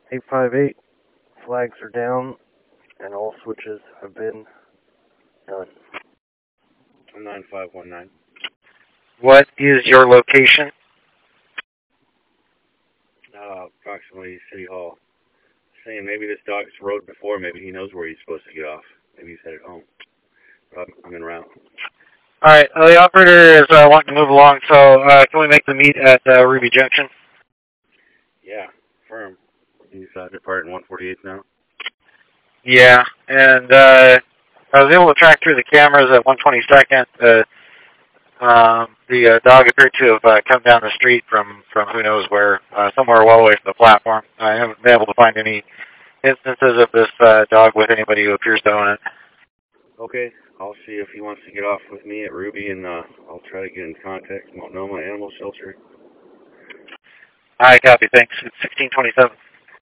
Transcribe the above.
858, flags are down, and all switches have been done. 9519. What is your location? Approximately City Hall. Saying maybe this dog's rode before, maybe he knows where he's supposed to get off. Maybe he's headed home. But I'm en route. All right, the operator is wanting to move along, so can we make the meet at Ruby Junction? Yeah, firm. He's departing 148 now. Yeah, and I was able to track through the cameras at 122nd. The dog appeared to have come down the street from who knows where, somewhere well away from the platform. I haven't been able to find any instances of this dog with anybody who appears to own it. Okay, I'll see if he wants to get off with me at Ruby, and I'll try to get in contact with Multnomah Animal Shelter. All right, copy. Thanks. It's 1627.